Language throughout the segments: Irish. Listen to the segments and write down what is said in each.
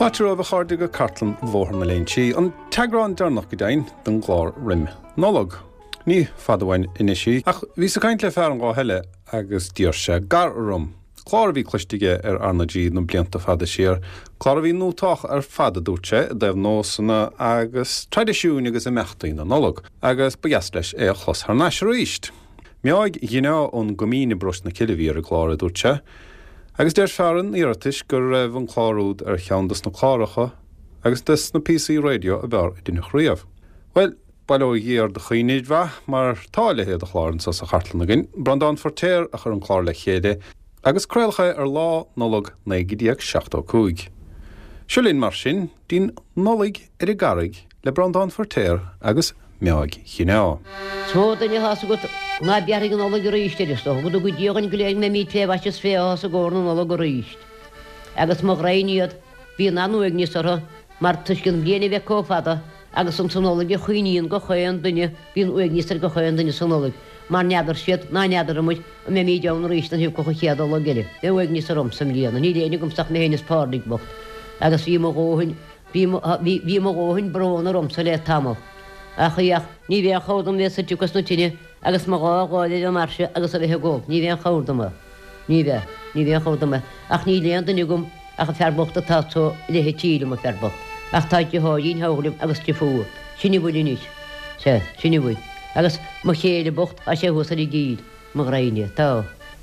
Pátar a cháirde go cartlan mhór na léintí an teagrán dearnach go dain don glár rim nolog. Ní fadhhain inisí ach bhí sa caint le fear an gá heile agus díorse gar rum. Clár bhí cluistige arnadí na blianta fada siar. Clár bhí nótách fada dúirte deibh nósanna agus tradiisiún agus mechtaí na nolog agus bagas leis chlos haar náis ríist. Meáig ghiná ón gomína bros na cilevíar a glára dúirte. Agus déir fearan íartis gur raibh an chlárúd cheandas na chláracha agus dus na PC radio a bhar duna chríomh. Well, bailó dhéar de chuoinéid bha mar táilehéad a chláran sa chartlan agin, brandán fortéir a chur an chlár le chéide agus creilcha lá nolog 975. Siúlín mar sin, dín nolig I garig le brandán fortéir agus meáig ghiná. Sódaine hása go na bearrig an ola go ríisteirist, go go díogan go léag na mí fé bhaiste fé hása górna an ola go ríist. Agus má réiniad bhí an anúig níosara mar tuiscin bhéana bheith cófada agus an sanolig go chuoíonn go chuan duine bhíon uig níosar go chuan duine sanolig. Mar neadar siad ná neadar amúid a mé mí deann ríist an hiú go chéad ola geile. Bé uig níosar sam líana, ní déananig gomsach na héananis páirdig bocht. Agus bhí mo góhain brón sa le tamil. Achaíach ní bhé chodam bhé sa tuchas na tíine agus má gááile marse agus a bheitthe ggó. Ní bhé chodama. Ní bhé chodama. Ach ní léon den gom ach a fearbocht a tátó lethe tíle a fearbocht. Ach táid háín hálim agus tifú. Sinni bhfuil níos. Sinni bhfuil. Agus má chéile bocht a sé hús a gíd má réine. Tá.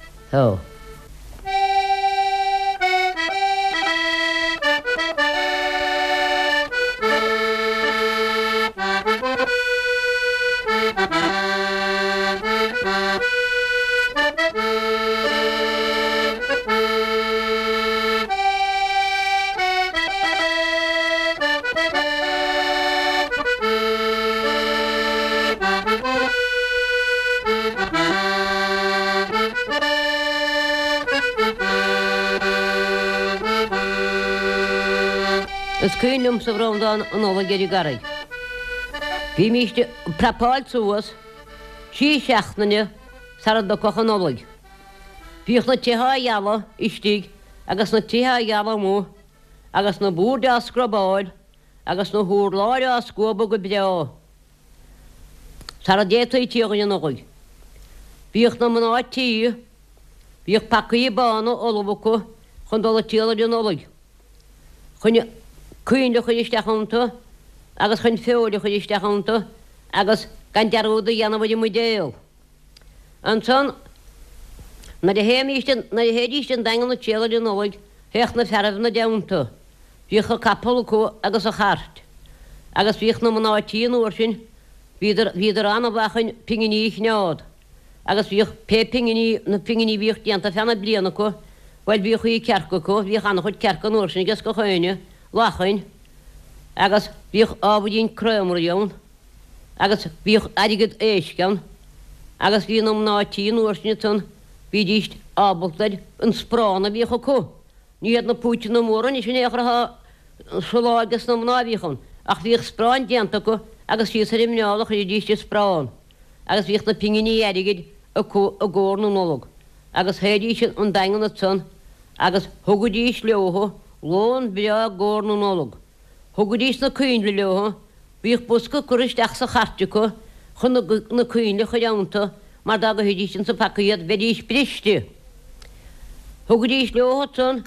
Is cúnlum sa bhrámdán an óla geirí garig. Bhí míiste prapáil súas, sí seachnaine sarad do cochan ólaig. Bhíoch na titha jala istíg, agus na titha jala mú, agus na búrde a scrobáil, agus na húrláide a scóba go breá. Sarad déta I tíogan an ólaig. Bhíoch na maná tí, bhíoch pacaí bána ólabacu chun dóla tíala an ólaig. Cuin le chuid isteachanta, agus chun féola chuid isteachanta, agus gan dearúda dhéanamhaid mu déal. An son, na héadíiste dagan na tíala an ólaig, heach na fermh na deanta, bhíoch a capalú agus a chart. Agus bhíoch na maná tían uair sin, bhíidir anna bhachain pinginí neád. Agus bhíoch na pinginí bhíoch déanta fena bliana có, bhil bhíoch í cearca có, bhíoch anna chuid cearcan uair sin, gus go chuine, lachain, agus bhíoch ábhaidín creamar dheann, agus bhíoch aigid éisceann, agus bhí na nátíín uairsinne tún bhí díist ábaltaid an sprána bhíocha có. Níiad na púte na móra ní sin éachratha solágus na nábhíchan, ach bhíoch spráin déanta có agus sí sa rimneálach í díiste spráin. Agus bhíoch na pinginí aigid a ggóir na nolog. Agus héadíise an dagan na tún, agus thugadíis leotha, lón bia ggóir na nolog. Thugadíos na cuin le leotha, bhíoch busca curisteach sa chartico, chun na cuinle chuideanta, mar da go hudíos sa pacaíad bheadíos briste. Thugadíos leotha tún,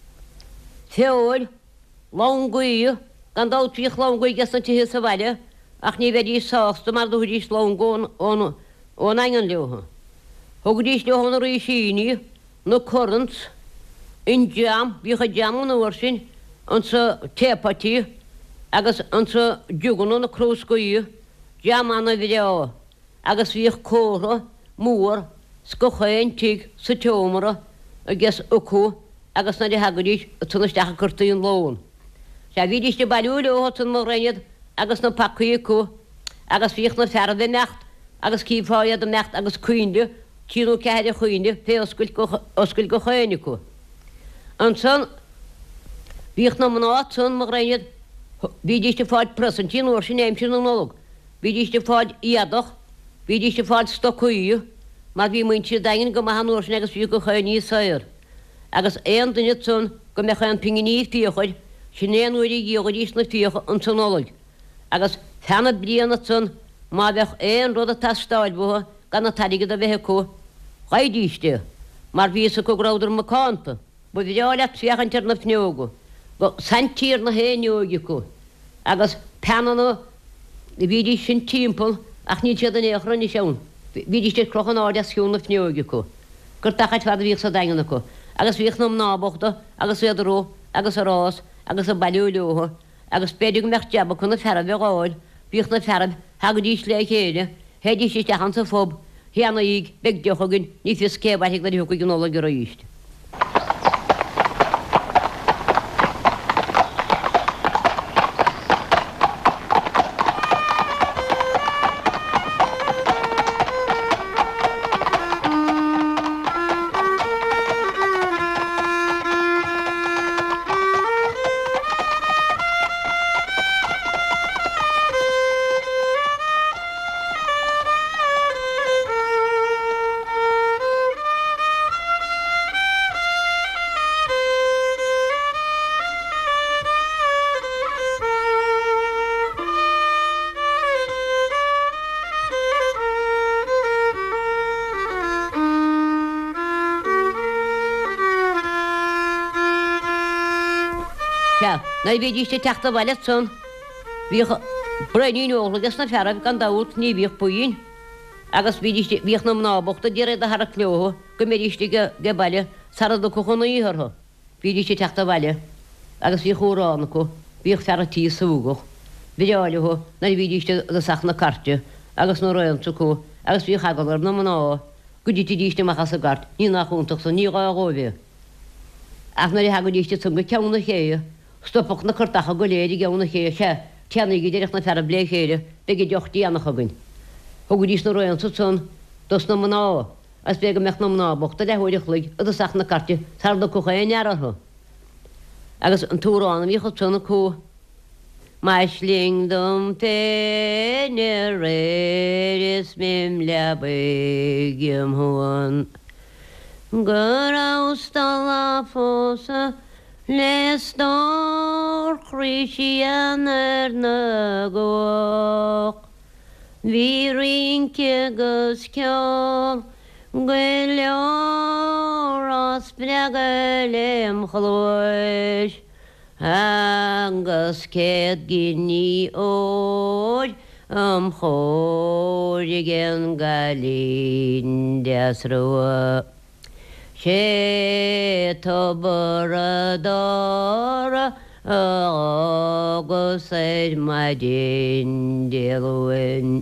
féoil, lángaí, gan dáiltíoch lángaí gas na tithe sa bhaile, ach ní bheadíos sásta mar do hudíos lángón ón angan leotha. Thugadíos leotha na ríisíní, na corrant, in jam, bhíoch a jam na uair sin, an sa tépatí, agus an sa dúgan na crúscaí, jam anna bhideo, agus bhíoch córa, múr, scochain tíg sa teomara, agus ucú, agus na hagadís a tunasteach curtaí an lón. Se bhídíiste bailú leotha tún mar réinead, agus na pacaí có, agus bhíoch na ferda necht, agus cíbháiad a necht agus cuinde, tíú ceide chuinde, fé oscail go chuine có. An son, bhíoch na maná son mar réinead, bhídíiste fáid presentín uair sin éim sin an nolog. Bhídíiste fáid iadach, bhídíiste fáid stocaí, mar bhí muinte dagan go maithan uair sin agus bhí go chuine saoir. Agus éon duine son go mecha an pinginí tíochaid, sinnéan uirí gíogadís na fiocha an tónólaid. Agus fena bliana tún má bheith éon rud a tastáil butha gan na taigad a bheitthe có. Chaidíiste, mar vísa go gráidir macánta, bu bhíáile fiochantar na fneogu, go santír na héneogi có. Agus penanna na bhídí sin timppel ach ní siad an échran ní seún. Bhídíiste crochan áide siún na fneogi có. Gur tachaid fad bhíh sa daganna có. Agus bhíh nám nábachta, agus féidirró, agus a rás, agus a bailúleóha, agus beidir go mecht deaba chuna ferrah bheáil, bhíh na ferrah hagadís le chéile, héidir sé techan sa fób, héanna íg beag deochagin ní fi cébaigh na thuca gnóla go raíist. Na bhídíiste teachta bhaile son, bhíh breín ólagus na ferrah gan daút ní bhíh puoin, agus bhídíiste bhíh na nábachta dead a thar cleotha go méríiste go baile sarad do chuna íhartha. Bhídíiste teachta bhaile, agus bhí chóránna có, bhíh ferra tí súgach, bhíáiletha na bhídíiste le sach na carte, agus nó roianta có, agus bhí chagadar na ná, go dtí díiste machchas a gart, ní nachúntaach san ní gáóbhé. Ach na hagadíiste tun go ceanna chéie, Stopach na chuirtacha go léidir geanna chéise, teanna idirach na fer blé chéire, be go deochttaí annachchagann. Thgu dís na roianta tún dos na ná, as be go meach na nábachta lehuiidir chluig a sach na carte tar do chuchéin nearatha. Agus an túránna bhí chu tunna có. Maisling dom féine réir is mim lebaigim thuan. Gur ástal a fósa les dár chríisian na góc. Bhí rince gus ceol go leor as breaga lem chlóis. Agus céad gini óid chóir gan galín deasrua. Sé tobaradara agus éid maidin deluin.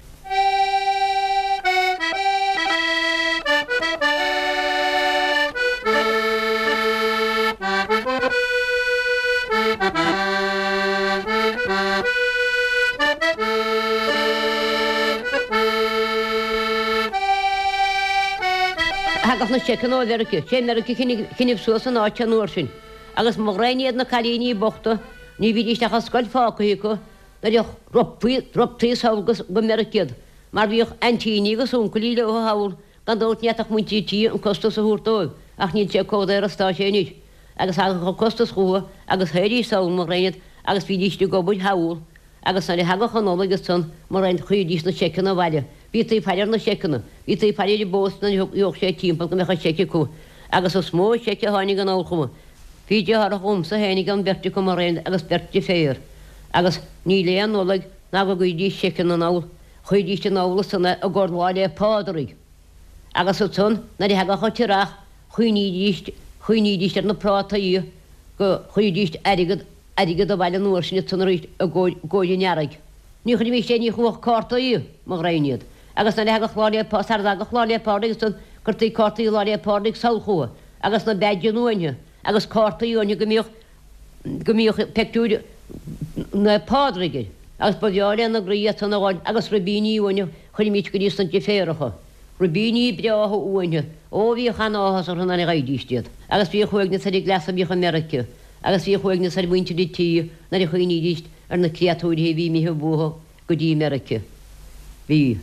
Agus na secan ó bherice, sé merice cineh suas an áte nuair sin. Agus mo réiad na chalíní bochta, ní bhíisteach a scoil fácaí go, na deoch robtaí ságus go mericiad. Mar bhíoch antíní go súncaí le ó hail, gan dót neatach muintítí an costas a húrtóid, ach níl sé códa ar a stá sé níd. Agus ha go costas chuha, agus héirí saoil mo réiad, agus bhíisteach go buid hail, agus na hagach an ólagus son mar réin chuidís na secan a bhaile. Bhí í peidir na secanna, bhí í peidir bós na joch sé timppla go mecha seice có, agus ó smó seice hánig an áchuma. Bhíide ar a chumsa hénig an berti go mar réin agus berti féir. Agus ní léan nólaigh ná go dí secan an áil, chuidíiste nála sanna a gordháile pádarig. Agus ó tún na d hagacha tíreach chuoídíiste na prátaí go chuidíist aigad a bhaile nuair sinna tunnaríist a ggóide nearaig. Ní chuidir mí sé ní chuach cátaí mar réinead. Agus na hagach chláile sar agach chláile pádagus tún gurtaí cátaí láile pádaigh saochua, agus na beidir nuaine, agus cátaíúine go míoch peúide na pádraige, agus bodheáile na gríad san bháin agus rabíníúine chuir míid go díos san de féracha. Rabíní breátha uaine, ó bhí chanáhas ar na gaidíistead, agus bhí chuigna sa glas a bhí America, agus bhí chuigna sa bhainte de tí na chuoídíist ar na cléatúidí bhí míthe bútha go dtí America. Bhí.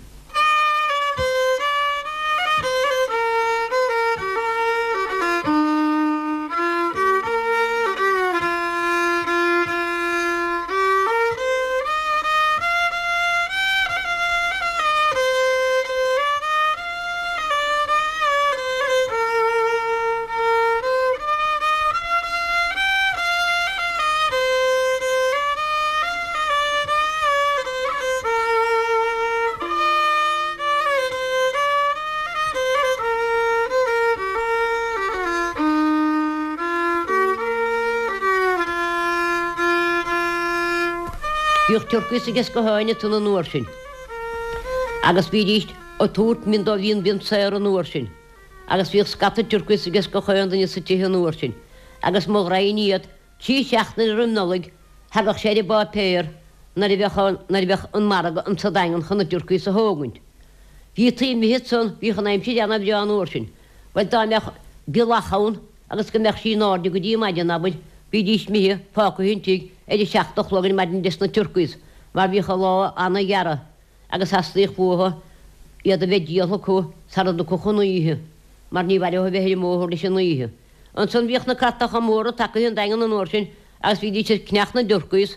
bhíoh turcus agus go háine tuna nuair sin. Agus bhídíist ó túirt min dó bhíon bíon saoir an nuair sin. Agus bhíoh scata turcus agus go cháandaine sa tithe nuair sin. Agus mo raíad tí seachna rimnolig hagach sé de bá péir na bheith an marga an sadangan chuna turcus a hógaint. Bhí tí mi hit son bhí chu naim si deanna bhí an nuair sin. Weil dá meach bilachán agus go meach sí náde go dtí maidin nabud, bhí díist mithe fáca hintíigh idir seachtach logan maidin dis na turcus, mar bhí chu lá anna gheara agus hastaíoch bútha iad a bheith díalcha có sarad go chunaíthe, mar ní bhaile bheith móthir leis an naíthe. An son bhíoch na catach am móra take an dagan an nuair sin, agus bhí dí sé cneach na durcus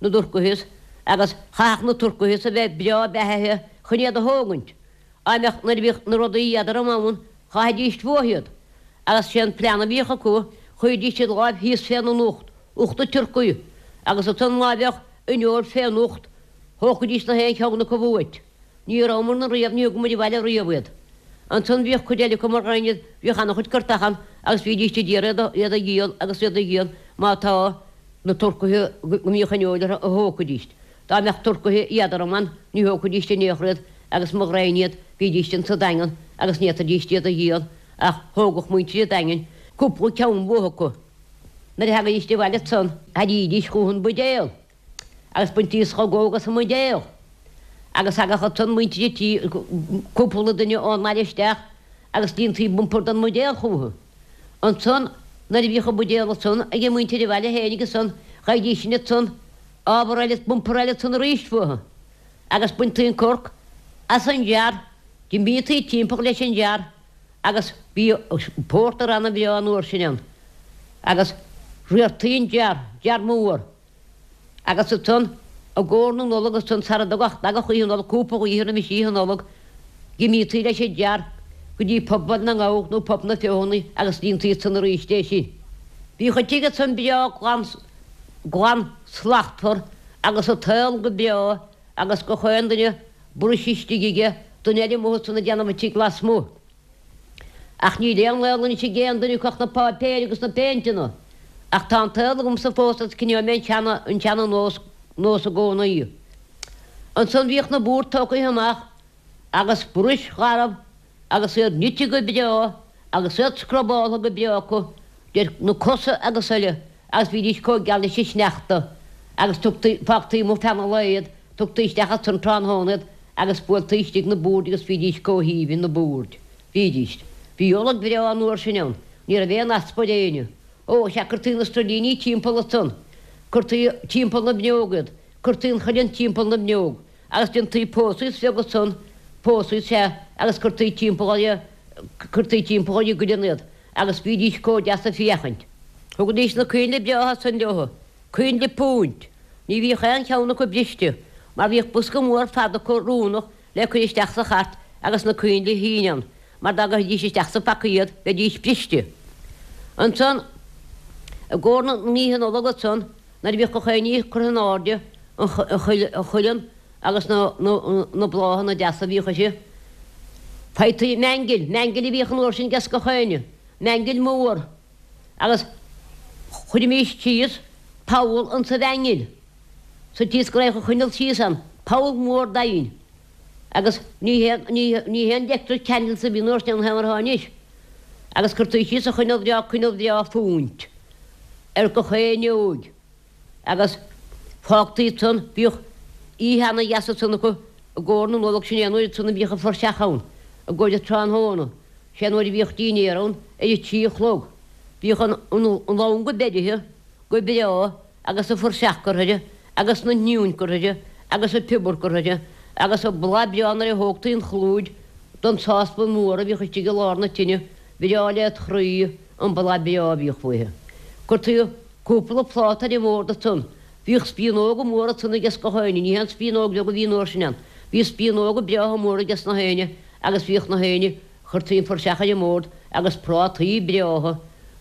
agus chaach na turcus a bheith brea bethe chunéad a hógaint. Aimeach na bhíoch na rudaí iadar am amún chaidíist bhóhiad. Agus sé an pleanna bhíocha có chuidí sé láibh híos féan an ucht, uchta turcuú, agus a tan láibeach inor féan ucht, hóchadís na héin cheanna go bhúit. Ní rámar na riamh níú go muidir bhaile riamhad. An tan bhíoch chudéile go mar rainead bhíoch anna chud cartachan agus bhídíiste díad a gíal agus iad a gíal má tá na turcuthe go míochaneoidir a hóchadíist. Tá meach turcuthe iadar am man ní hóchadíiste néchread agus mar rainead bhídíiste sa dagan agus níta díiste a gíal ach hógach muinte a dagan, cúpla ceann bóthacha. Na haga díiste bhaile son a dídís chuhann budéal. Agus buintíos chagógas a mudéal. Agus agacha tan muinte tí cúpla duine ón maileisteach agus díntaí bumpur an mudéal chuha. An son na bhícha budéal son a gé muinte de bhaile héige son chaidí sinne son ábharile bumparile son a ríist fuha. Agus buintaín corc as an dear, dí mítaí timppach leis an dear, agus bí pórtar anna bhí an uair sin. Agus riartaín dear mór. Agus a tun a gcóna nólagus tun sarad agach chuíon nóla cúpa go íhanna mi síhan nólag, gí mítaí leis sé dear, go dtí pobbal na gáh nó pop na feónaí agus díntaí san a ríisté sin. Bhí chu tígad san bea glan slachtfar agus a tail go bea agus go chuin duine burisíiste dunéidir mó sanna deanam tí glas mó. Ach ní déan lelann sé géan duine chuach na pápéir agus na péintina. Ach tá tailgum sa fóstat cinne mé an teanna nós a gcónaí. An san bhíoch na búr tócaí amach agus buris charab agus sé nite go bea agus sé scrobála go beacu déir na cosa agus eile agus bhí dís có geala sé sneachta agus fachtaí mó fena leiad tugtaíisteachcha tun tránhónad agus builtaíiste na búr agus bhí dís cóhíhín na búrd. Bhí díist. Bhí olalag bhí an nuair sin ní a bhéon aspodéine. Ó seacurtaí na stradíní timppla tun, curtaí timppla na bneogad, curtaín chaann timppla na bneog, agus den tí pósaís fegus son pósaí sé agus curtaí timppla go denad, agus bhí dís có deas a fiachaint. Thugad díos na cuine beatha san leotha, cuin de púint, ní bhí chéan cheanna go briste, mar bhíoh busca mór fada chu rúnach le chu isteach sa chat agus na cuin le híinean, mar daga dís isteach sa paciad le dís briste. An son a gcóna níhan ólagat son na bhíoh go chéine chu an áde a chuilean agus na bláhan na deasa bhíocha sé. Feitaí mengil i bhíochan uair sin gas go chéine, mengil mór agus chuidir mís tíos Paul an sa bhengil. Sa tíos go raibh chuinil tíos an, Paul mór dain. Agus ní héan deachtar ceanil sa bhí nuair an hamar háis. Agus curtaí tíos a chuinil bhea fúint. Go chéine óg. Agus fágtaí tun bhíoch íhanana jaasa tunna go gcóna nólaach sin anúid tunna bhíocha forseachán a ggóide tránhóna. Sé nóidir bhíoch daoinearán é tí chlóg. Bhíoch an lán go beidethe go bea agus a forseach goide, agus na nniún goide, agus a pibur goide, agus a blabeanar a hógtaíon chlúid don sáspa móra bhíocha tí go lána tinine, bhíáile chríí an blabea bhíoch fuithe. Curtaí cúpla pláta de mór tun. Bhíoh spíonóga móra tunna gas go háine, ní hen spíonóg le go bhí nóir sin. Bhí spíonóga beatha móra gas na héine, agus bhíoch na héine churtaín forseacha de mór agus prátaí beatha.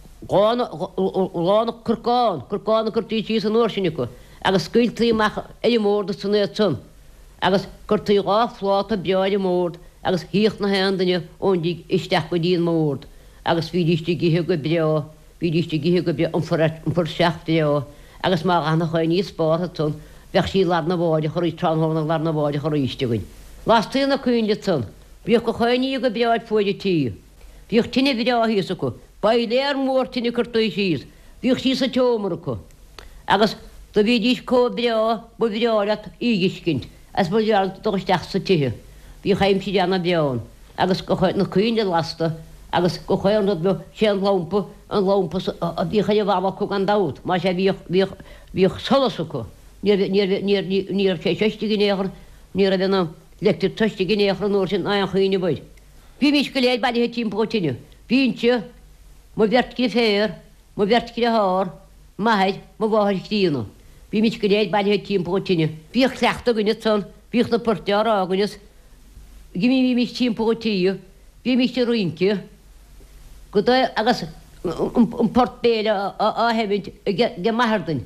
Lána curcáin curtaí tí an nóir sinne go, agus scuiltaí meach é mór tunna tun. Agus curtaí gá pláta beáide mór agus híoch na héandaine óndí isteach go díon mór, agus bhí díiste githe go bea. Bhí díiste githe go be an forseachta agus má anna chuin níos spátha tun, bheith sí lá na bháide choirí tránhna lá na bháide choríistegain. Lástaí na cuainle san, bhíoh go chaí go beáid foiide tí. Bhíoh tinine bhíáhíos acu, ba léar mór tinine chuirtaí síos, bhíoh sí sa teomar acu. Agus do bhí dís có breá bu bhráileat ígiscint, as bu dearn dogusteach sa tithe. Bhí chaim si deanna beán, agus go chuid na cuaine lasta, agus go chuir be sé an lámpa a bhí chaide bhha chu an dát, má sé bhíoh solas acu. Níor sé 60 gnéchar, ní a bhena letir 30 gnéchar nóir sin an chuoine buid. Bhí mís go léad bailthe timpótíine. Bhínte má bheartcí féir, má bheartcí a háir, maid má bháthir tíanú. Bhí mís go léad bailthe timpótíine. Bhíoh cleachta gine san, bhíoh na portear áganas, gimí bhí mís timpótíú, bhí mís roiince, go agus an portbéile á hefint ge mahardain.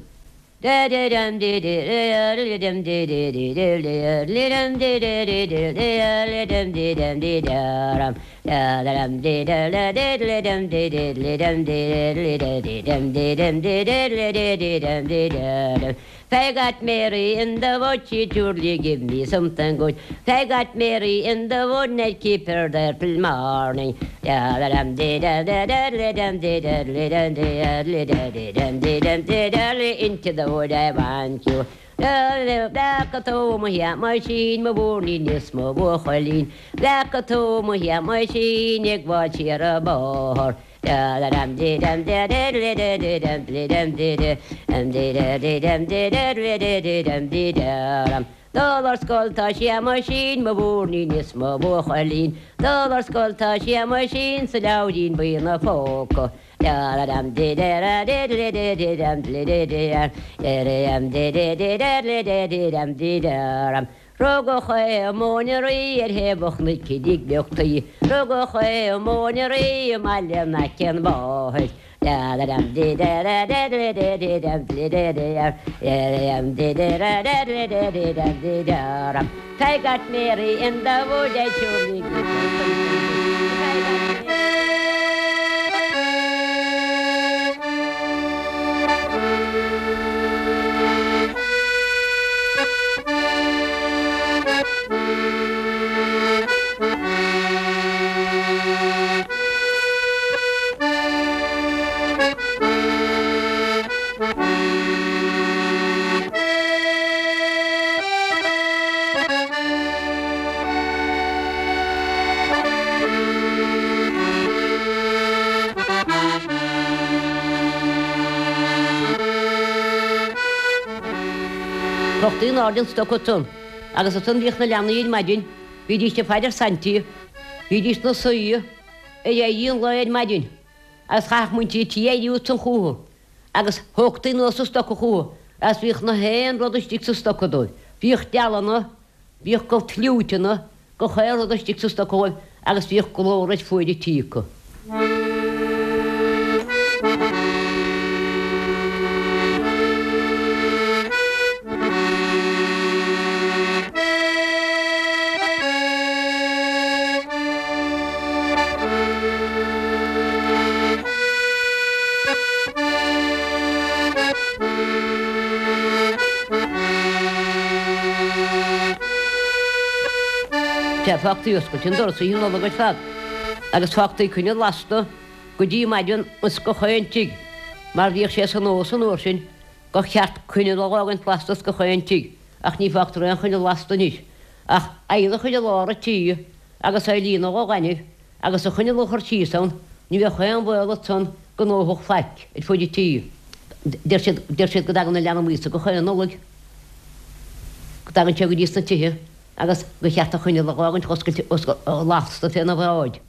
They got Mary in the wood, she truly give me something good. They got Mary in the wood, and I keep her there till morning. Into the wood I want you. Black at home here, my sheen, my warning is my woolin. Black at home here, my sheen, you watch here a bar. Dollar skull touch your machine, my warning is my woolin. Dollar skull touch your machine, so loud in being a folk. Rogo choe moneri hebach mit kidig beochtai. Rogo choe moneri malem naken bohet. I got Mary in the wood, I truly Rochtaí náden stocotún, agus a tún bhíoch na leannaíon maidin, bhí díiste feidir santí, bhí dís na suí, é dhéon leid maidin, agus chaach muintí tí éú san chúha, agus thugtaí nó sa stoca chúha, as bhíoch na héan rud istí sa stocadóid. Bhíoch dealanna, bhíoch go tliútena, go chéir rud istí sa stocáil, agus bhíoch golóid foiide tíca. Fachtaí oscailte dor sa híon óga fad. Agus fachtaí cunne lasta go dtí maidin us go chaintigh, mar bhíoh sé san ó san úir sin go cheart cunne lágan plastas go chaintigh, ach ní fachtar an chunne lasta níos. Ach éile chuide lára tí agus é lína ó gaiineh agus a chunne luchar tíán, ní bheith chuan bhile san go nóthach feic i fuidir tí. Dir siad go dagan na leanana mísa go chuan nólaigh, go dagan te go díos na tithe, agus go cheartta chuine le gágann oscailte lásta féna bhráid.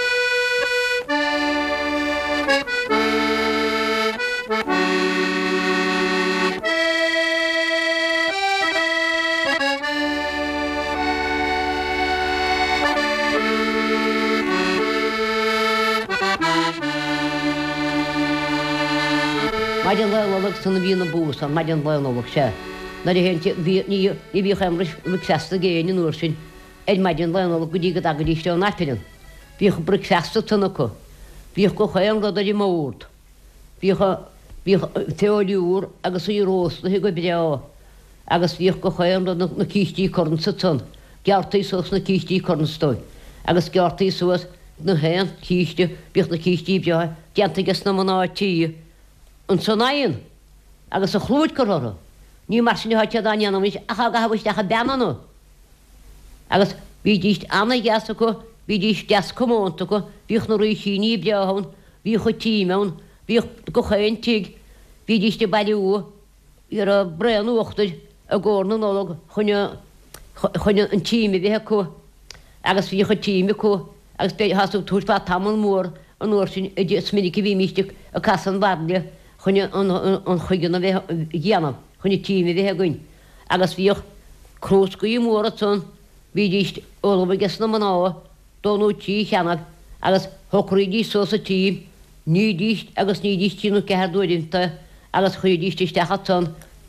Maidin leolalaigh sanna bhíonna búsan, maidin leolalaigh sé. Na hénte ní bhí chamris bricfesta géine nuair sin, éid maidin leolalaigh go dtí go agadíiste an napilin. Bhíoch bricfesta tunna go, bhíoch go chaim go idir mórt, bhíoch teoliúr agus í rós na go breá, agus bhíoh go chuan na cíistí corn sa tun. Geartaí sos na cíistí corn stoi. Agus geartaí sos na héan cíiste bíoh na cíistí beá deantagus na manátíí an sonaíon agus a chlúid gorá. Ní mar sin háte daananamid a cha gahabhaiste a benanú. Agus bhí díist anna geasa go bhí díist deas commónta go bhíoh na roií síní beáhann, bhí chu tíimeann, bhíoh go chéin tiig, bhí díiste bailú ar a brean uachtaid a gcóna nólag chuine an tíime bhíthe có, agus bhí chu tíime có, agus be hasú túspa tamil mór an uair sin sminnig bhí míisteach a casan bharne chuine an chuigeanna bheith ghéanamh, chuine tíime bhíthe goin. Agus bhíoh crúscaí mór a tún, bhí díist olbagus na maná, dónú tí cheannach, agus thucraídí sós a tím, ní díist agus ní díist tíú cehardúirinta, agus chuir díisteach a tún,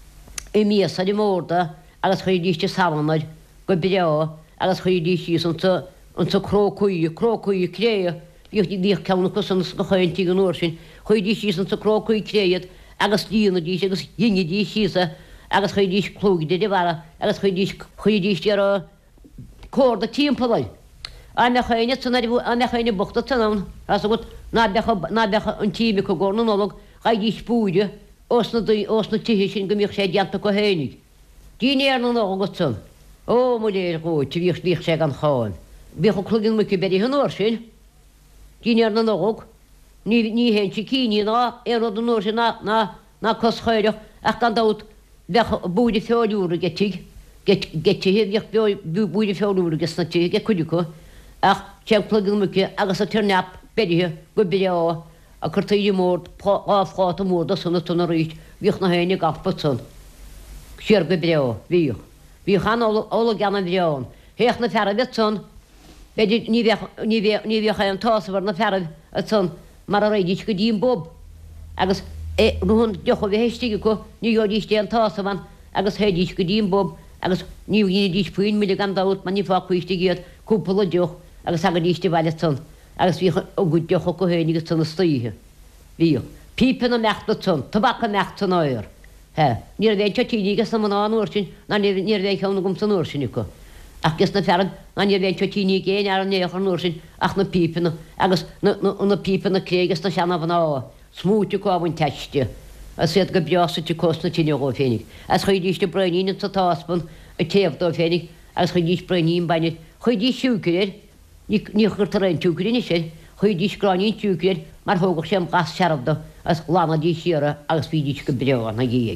i míasa di mórda, agus chuir díiste samannaid go breá, agus chuir díistí an sa crócaí créa, bhíoh díoch ceanna go san go chuintí an uair sin, chuir díistí an sa crócaí créad, agus díana díis agus dhinne dí sísa, agus chuir díis clúgide de bhara, agus chuir díist ar códa tímpalaid. Anna chuine anna chuine bochta tanán, as go ná becha an tíime go gcóna nólag cha dí spúide os na tithe sin go mbeoh sé deanta go hénig. Díine ar na nóga go tún. Ó mu léir góid tí bhíoh díoch sé an cháin. Bhíoh chu cluginn mu beidir an uair sin. Díine ar na nóg, ní hén si cíní ná ar an uair sin ná cos chuideach ach gan dát búide feáúra getíigh. Gettíhé bhíoh búide feáúra gus na tí ge chuideú, ach te cluginn mu agus a tirneap bedithe go beá a chuirtaí mór áfáta mórda sanna tunna ríist, bhíoh na héine gafpa tún. Siar go breá, bhíoh. Bhíoh an óla ganna bhreáin. Héoch na ferrah tún, beidir ní bhíoh an tásamhar na ferrah a tún mar a réidir go dín bob. Agus ruhn deocha bhí héistigh go ní díiste an tásamhan agus héidir go dín bob, agus ní dís puoin mí gan dát man ní fá chuiste iad cúpla deoch agus aga díiste bhaile tún. Agus bhí ó go deocha go hénig agus tunna stíthe. Bhíoh. Pípan a mechta tún, tabac a mechta áir. Níor bhéh tíígus na man anúir sin na níor bhéh cheanna gom san úir sin go. Ach gus na ferran na níor bhéh tíí géin ar an néoch an úir sin ach na pípanna agus na pípanna clégus na seanna bhan á. Smúte gohain teiste, a siad go beasa tí cosna tíine ó fénig. As chuid díiste breíine sa táspan a téamhdó fénig, as chuid dís breín baine, chuid dí siúcair, ní chuir tar an túcaíine sé, chuid dís gráín túcair mar thugah sem gas searbda as lána dí siara agus bhí dís go breá na géag.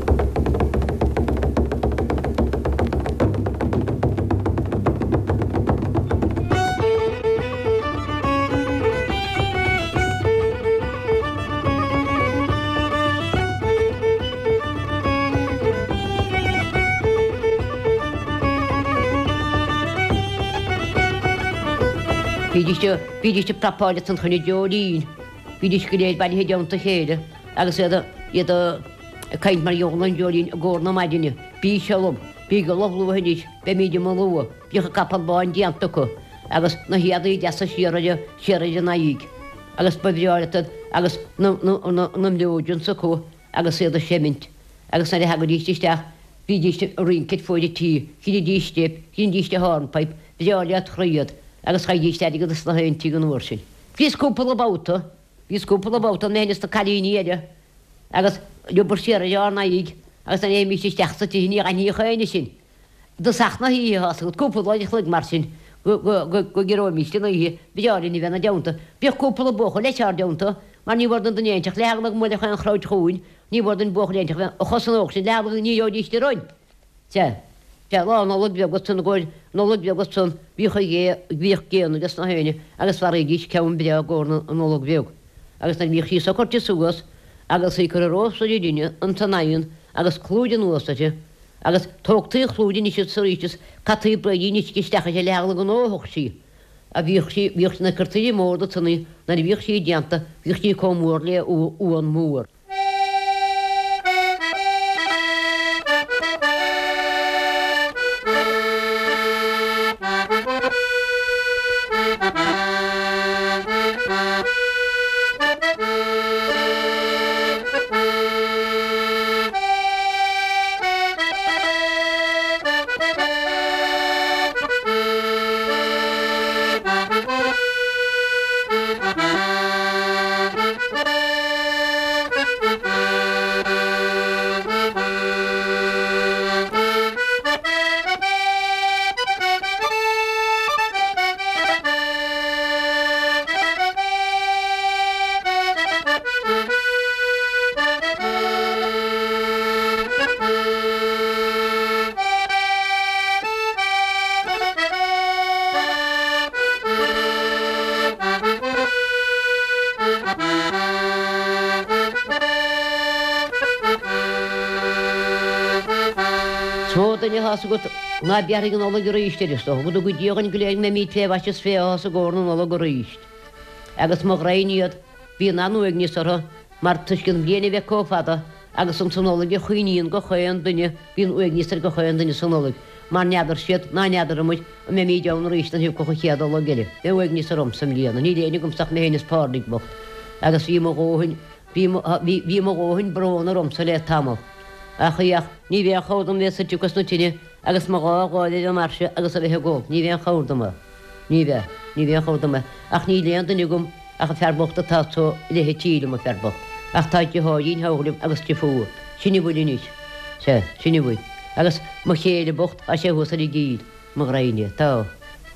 Bhíiste prapáide san chuna deorín, bhíidir go léad bailthe deanta chéide, agus iad caiint mar jólan deorín a ggóna maidine, bí selum, bí go lohlúhaníis be míide má lua, bíocha capal báin deanta go, agus na hiadaí deasa siaraide naíg, agus badriáiritad agus na leúdún sa có agus iad a semint, agus na hagad díisteach, bhíidiriste rinceit fóide tí, hí díiste, hín díiste hárnpaip, bhriáiliad chríad, agus chaidíiste go na haintí an uair sin. Bhís cúpla báta ménas na calíníide, agus lebar siar a naíg, agus an éimiiste teachsa tíní a ní chéine sin. Do sachna hí hasú cúplaáide chluig mar sin go ggérómíiste na hí beáirí bhena deanta. Bíoh cúpla bocha leitear deanta, mar ní bhar an donéintach leagla muile chu an chráid chuúin, ní bhar an bochléintach a chosanóch sin leagla níodíiste roiin. Lá nóla begus tún ggóil nóla begus tún bhícha bhíoh géanú gus na héine agus war dís ceann bre ggóna an nóla bheog. Agus na bhíoh síos a chuirte suasas agus í chu rósa díine an tanáonn agus clúide nuasaide, agus tógtaí chlúdin is sorítas catí breíine istecha sé leagla go nóthach sí. A bhíocht na curtaí mórda tunnaí na bhíoh sí deanta bhíoh sí commór le ú an mór. Soğuduğunu hası gut, na biarigin ola göre işleri sto. Bu da güdüyorun güleyin memit fe başız fe hası gorunun ola göre iş. Agas magrayniyat, bir nanu egni sonra, martışkın yeni ve kofada. Agasın sonolı bir xuyniyin go xoyandını, bir egnistir go xoyandını sonolı. Mar neadır şet, na neadırmış, memit yavnur işten hep koxiyad ola gelip. Ve egnistir omsamliyanı, nideyni gümsak meheniz pardik bokt. Agas vimo gohun broner omsale tamal. Ахиях, ни вен хаудам веса чукаснутини, агас мага годе марше, агас ве гол, ни вен хаудама. Ни вен хаудама. Ах ни ленда нигум, ах фербохта тато ле хетилум фербох. Ах таки хоин хаулим агас тифу. Шини булинич. Шини бул. Агас махеле бохт, аше хосали гид, маграйне, тау.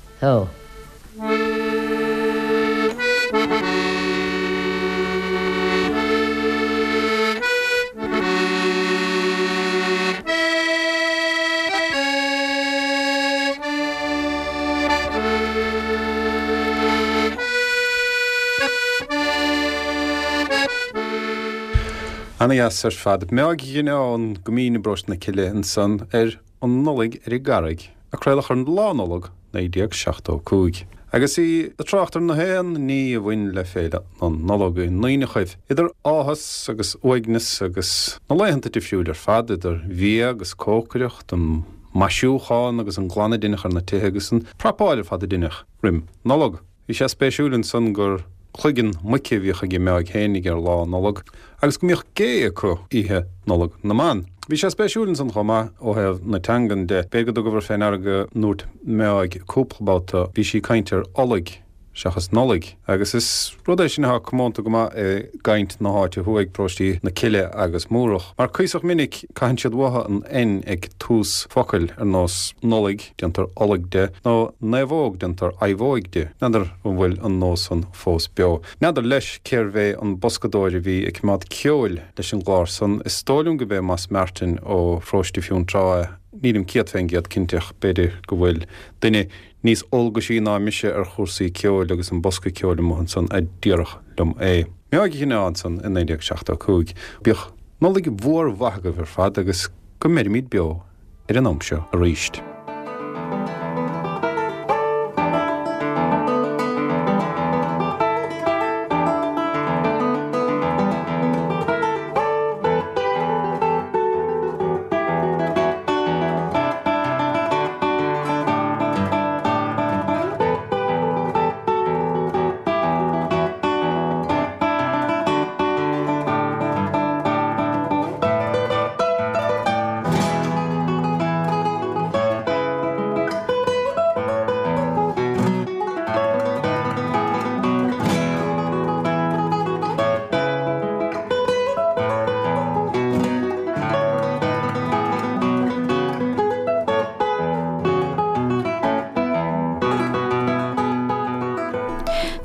Anna Yasser fad meag an gomína bros na ciile an san an nolig I garig, a creilech an lánolog na idiag 16 Agus I trachtar na héan ní a bhain le féile an nolog I 9 idir áhas agus oignas agus na leihananta difriúil fad idir bhí agus cócaireacht an masisiúcháin agus an glána duine ar na tithe agus an prapáil fad duine rim nolog. Bhí sé spéisiúil san gur Chluigean mucéhíocha go meag hénig lá nolog, agus go mbeoch gé acu ihe nolog na man. Bhí sé spéisiúlann san chomá ó heh na tangan de begad go bhar féin airge nuairt meag cúplabáta bhí sí caintear olig seachas nolig. Agus is rudéis sin ha cumánta go gaint na háte thuaig próstí na ciile agus múrach. Mar chuoach minic caiin siad watha an ag tús focail nós nolig dentar olig de, nó nehóg dentar aibhóig de. Neidir bhfuil an nós an fós beo. Neidir leis céir bheith an boscadóir bhí ag mád ceol leis an gláir san is stáiliún go bheith mas Martin ó fróstí fiún trá. Nílim ciad féngiad cinteach beidir go bhfuil duine níos olga sí ná mise ar chósaí ceol agus an bosca ceol mohan san a ddíorach dom é. Meag chinine an san in 1962. Bíoch nolig bhór bhaga bhar fad agus go méid beo ar an amseo a ríist.